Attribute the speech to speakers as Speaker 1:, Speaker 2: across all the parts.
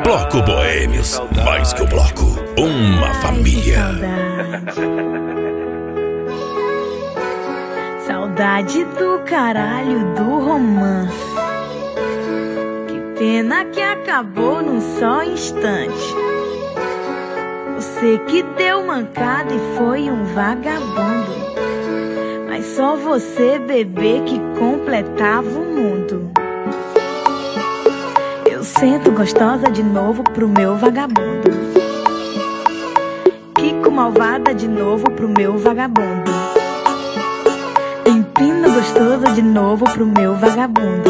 Speaker 1: Bloco Boêmios, mais que um bloco, uma família.
Speaker 2: Saudade do caralho do romance. Que pena que acabou num só instante. Você que deu mancada e foi um vagabundo. Mas só você, bebê, que completava o mundo. Eu sento gostosa de novo pro meu vagabundo. Quico malvada de novo pro meu vagabundo. Empino gostoso de novo pro meu vagabundo.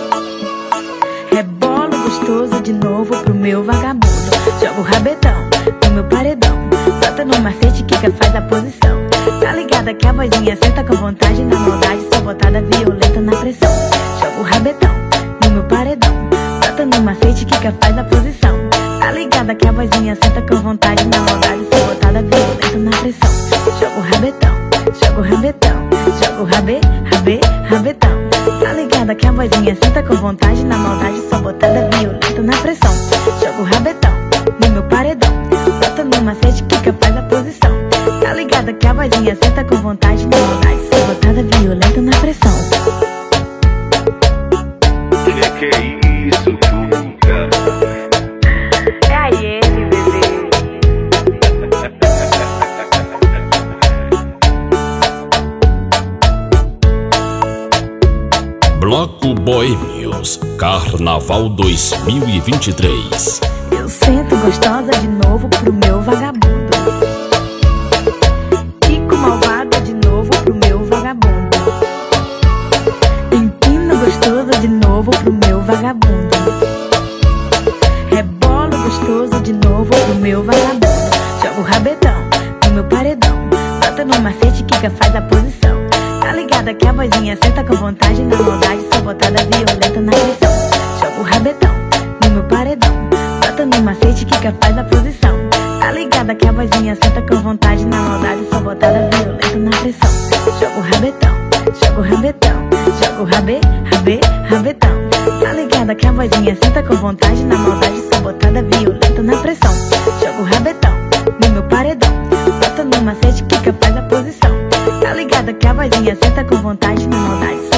Speaker 2: Rebolo gostoso de novo pro meu vagabundo. Jogo o rabetão no meu paredão. Bota no macete, quica, faz a posição. Tá ligada que a vozinha senta com vontade. Na maldade, só botada violenta na pressão. Jogo o rabetão no meu paredão. Bota no macete, quica, faz a posição. Tá ligada que a vozinha senta com vontade. Na maldade, só botada violenta na pressão. Jogo o rabetão, jogo o rabetão. Jogo rabetão. Tá ligada que a vozinha senta com vontade. Na maldade, só botada violenta na pressão. Jogo o rabetão no meu paredão. Bota no macete, quica, faz a posição. Tá ligada que a vozinha senta com vontade. Na maldade, só botada violenta na pressão.
Speaker 3: Que é isso, Tuca?
Speaker 2: É aí ele, bebê.
Speaker 1: Bloco Boêmios, Carnaval 2023.
Speaker 2: Eu sento gostosa de novo pro meu vagabundo. Fico malvada de novo pro meu vagabundo. Empino gostoso de novo pro meu vagabundo. Rebolo gostoso de novo pro meu vagabundo. Jogo o rabetão no meu paredão. Bota no macete, quica, faz a posição. Tá ligada que a vozinha senta com vontade. Na maldade, só botada violenta na pressão. Jogo o rabetão no meu paredão. Bota no macete, quica, faz a posição. Tá ligada que a vozinha senta com vontade. Na maldade, só botada violenta na pressão. Jogo o rabetão, jogo o rabetão. Jogo rabetão. Tá ligada que a vozinha senta com vontade. Na maldade, só botada violenta na pressão. Jogo o rabetão no meu paredão. Bota no macete, quica, faz a posição. Tá ligada que a vozinha senta com vontade. Na maldade,